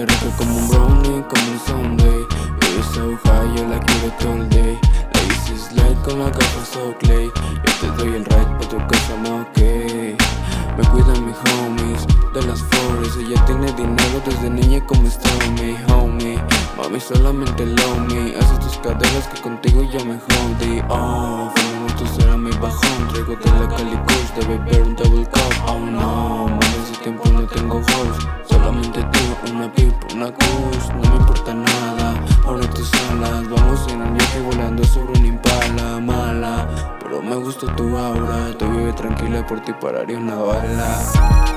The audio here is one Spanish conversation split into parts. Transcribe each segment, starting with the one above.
rica como un brownie, como un sundae. You're so high, yo la quiero todo el day. La hice slide con la gafa so clay. Yo te doy el ride pa' tu casa, ma, ok. Me cuidan mis homies de las flores. Ella tiene dinero desde niña como Stormy, homie. Mami solamente love me. Haces tus caderas que contigo ya me jodí. Oh, fumamos tu será mi bajón. Traigo de la Cali Kush, de beber un double cup. Oh no, mami hace tiempo no tengo hoes. Solamente tú, una pipa, una kush. No me importa nada, ahora tus alas. Vamos en el viaje volando sobre un impala mala. Pero me gusta tu aura. Tú vive tranquila, por ti pararía una bala.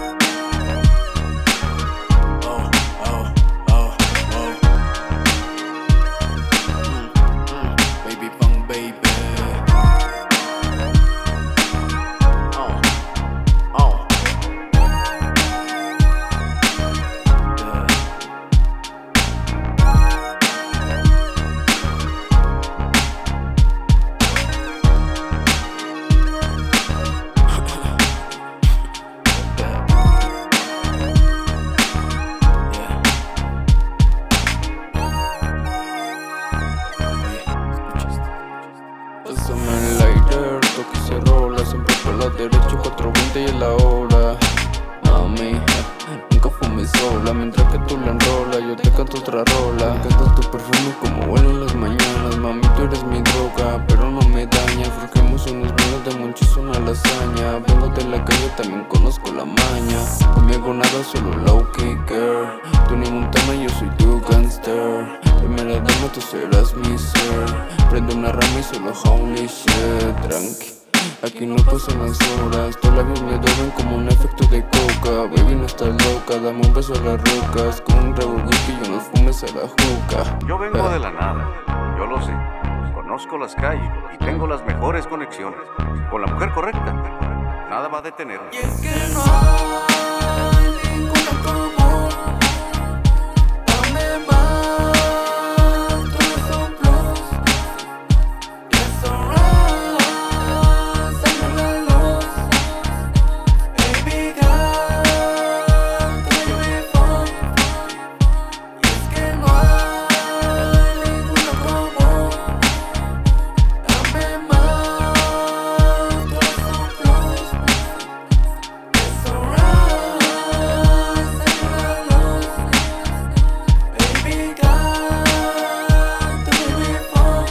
Pásame el lighter, toque se rola. Siempre por la derecha, 4:20 y es la hora. Mami, nunca fumes sola. Mientras que tú la enrolas, yo te canto otra rola. Me encanta tu perfume como vuelo en las mañanas. Mami, tú eres mi droga, pero no me daña. Frujemos unos buenos de monchis, una lasaña. Vengo de la calle, también conozco la maña. Conmigo nada, solo low kicker. Tú ni Montana, yo soy tu gangster. Primera dama, tú serás mi ser. Prendo una rama y solo holy shit. Tranqui, aquí no pasan las horas. Tus labios me duelen como un efecto de coca. Baby, no estás loca, dame un beso a las rocas. Con un revolver y unos fumes a la juca. Yo vengo de la nada, yo lo sé. Conozco las calles y tengo las mejores conexiones. Con la mujer correcta, nada va a detenerme. Y es que no hay ninguna como. Dame más, tú eres un plus. Y es alright, sale la luz. Baby girl, tú eres mi phone. Y es que no hay ninguna como. Dame más, tú eres un plus. Es alright, sale la luz. Baby girl, tú eres mi phone.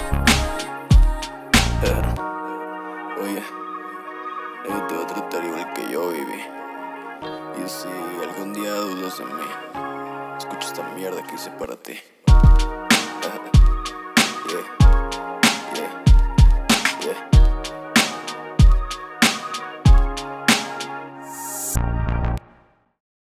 Oye, yo te voy a tratar igual que yo viví. Y si algún día dudas de mí, escucha esta mierda que hice para ti.